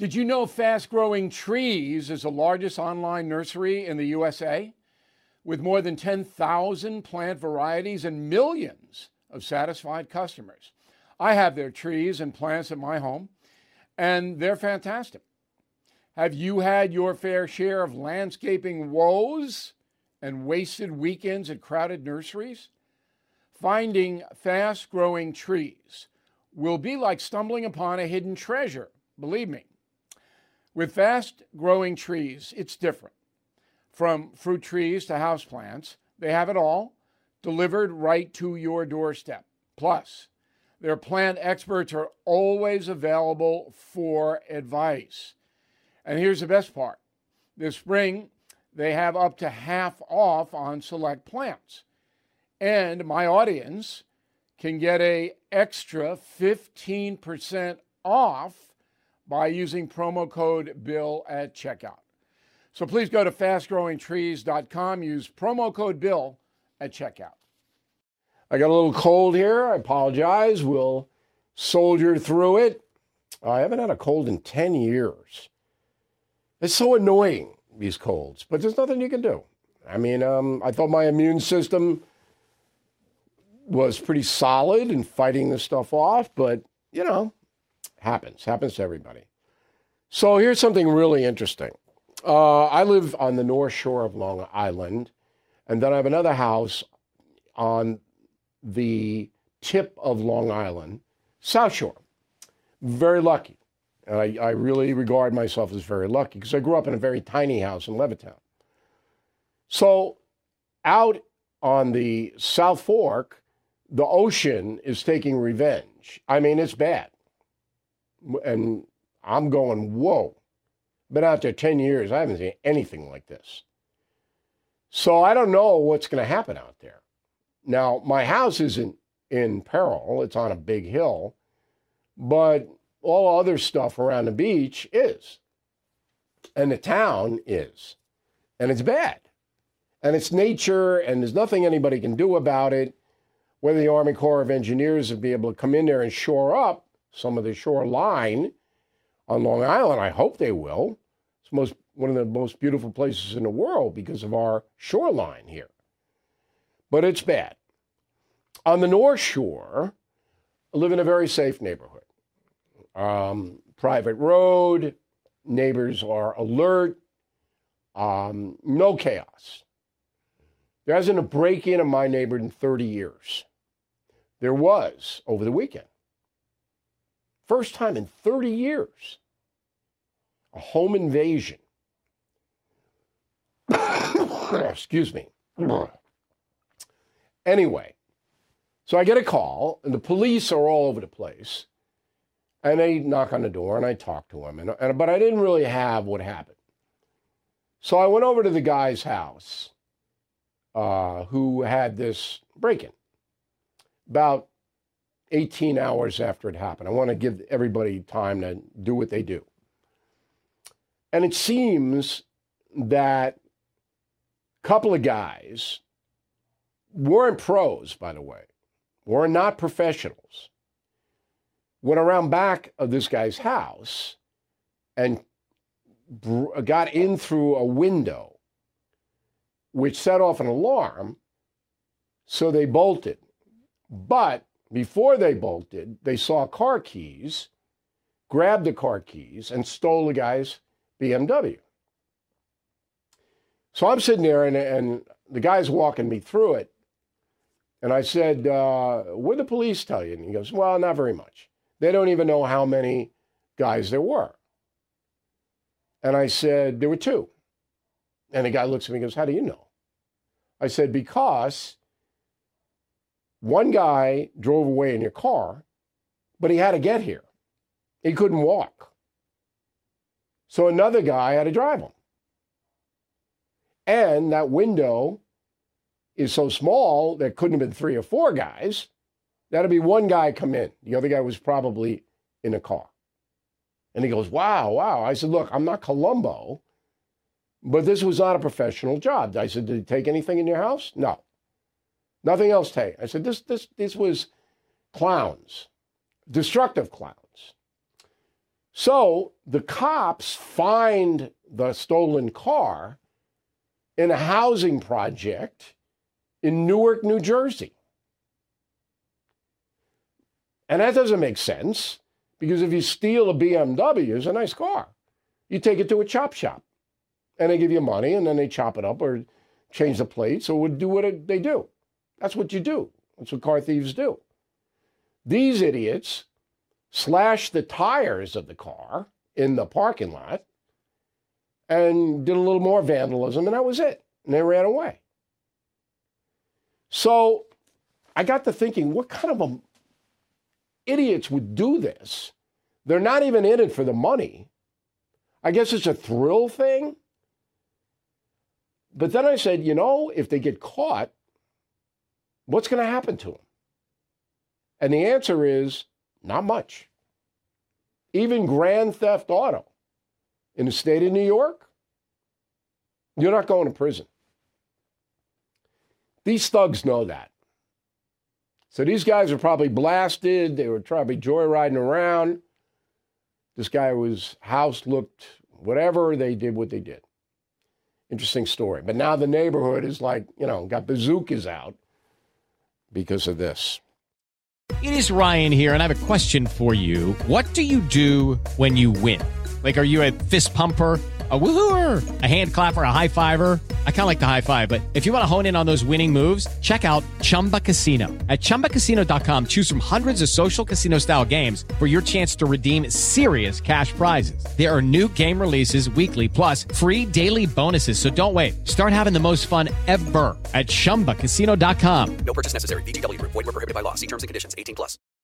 Did you know Fast Growing Trees is the largest online nursery in the USA with more than 10,000 plant varieties and millions of satisfied customers? I have their trees and plants at my home, and they're fantastic. Have you had your fair share of landscaping woes and wasted weekends at crowded nurseries? Finding Fast Growing Trees will be like stumbling upon a hidden treasure, believe me. With Fast Growing Trees, it's different. From fruit trees to houseplants, they have it all delivered right to your doorstep. Plus, their plant experts are always available for advice. And here's the best part. This spring, they have up to half off on select plants. And my audience can get an extra 15% off by using promo code BILL at checkout. So please go to fastgrowingtrees.com, use promo code BILL at checkout. I got a little cold here. I apologize. We'll soldier through it. I haven't had a cold in 10 years. It's so annoying, these colds, but there's nothing you can do. I mean, I thought my immune system was pretty solid in fighting this stuff off, but, you know, happens to everybody. So here's something really interesting. I live on the North Shore of Long Island, and then I have another house on the tip of Long Island, South Shore. Very lucky. And I really regard myself as very lucky because I grew up in a very tiny house in Levittown. So out on the South Fork, the ocean is taking revenge. I mean, it's bad. And I'm going, whoa. Been out there 10 years. I haven't seen anything like this. So I don't know what's going to happen out there. Now, my house isn't in peril. It's on a big hill. But all other stuff around the beach is. And the town is. And it's bad. And it's nature, and there's nothing anybody can do about it. Whether the Army Corps of Engineers will be able to come in there and shore up some of the shoreline on Long Island, I hope they will. It's one of the most beautiful places in the world because of our shoreline here. But it's bad. On the North Shore, I live in a very safe neighborhood. Private road, neighbors are alert, no chaos. There hasn't a break-in in my neighborhood in 30 years. There was over the weekend. First time in 30 years. A home invasion. Excuse me. Anyway, so I get a call, and the police are all over the place. And they knock on the door, and I talk to them. But I didn't really have what happened. So I went over to the guy's house who had this break-in about 18 hours after it happened. I want to give everybody time to do what they do. And it seems that a couple of guys weren't pros, by the way, were not professionals, went around back of this guy's house and got in through a window, which set off an alarm, so they bolted. But before they bolted, they saw car keys, grabbed the car keys, and stole the guy's BMW. So I'm sitting there, and the guy's walking me through it. And I said, what did the police tell you? And he goes, well, not very much. They don't even know how many guys there were. And I said, there were two. And the guy looks at me and goes, how do you know? I said, because one guy drove away in your car, but he had to get here. He couldn't walk. So another guy had to drive him. And that window is so small, there couldn't have been 3 or 4 guys. That'd be one guy come in. The other guy was probably in a car. And he goes, wow. I said, look, I'm not Columbo, but this was not a professional job. I said, did he take anything in your house? No. Nothing else take. I said, this was clowns, destructive clowns. So the cops find the stolen car in a housing project in Newark, New Jersey. And that doesn't make sense, because if you steal a BMW, it's a nice car. You take it to a chop shop, and they give you money, and then they chop it up or change the plates or would do what they do. That's what you do. That's what car thieves do. These idiots slashed the tires of the car in the parking lot and did a little more vandalism, and that was it. And they ran away. So I got to thinking, what kind of idiots would do this? They're not even in it for the money. I guess it's a thrill thing. But then I said, if they get caught, what's going to happen to them? And the answer is not much. Even grand theft auto in the state of New York, you're not going to prison. These thugs know that. So these guys are probably blasted. They were probably joyriding around. This guy's house looked whatever. They did what they did. Interesting story. But now the neighborhood is like, got bazookas out because of this. It is Ryan here, and I have a question for you. What do you do when you win? Like, are you a fist pumper, a woohooer, a hand clapper, a high fiver? I kind of like the high five, but if you want to hone in on those winning moves, check out Chumba Casino. At ChumbaCasino.com, choose from hundreds of social casino-style games for your chance to redeem serious cash prizes. There are new game releases weekly, plus free daily bonuses, so don't wait. Start having the most fun ever at ChumbaCasino.com. No purchase necessary. VGW Group. Void where prohibited by law. See terms and conditions. 18+.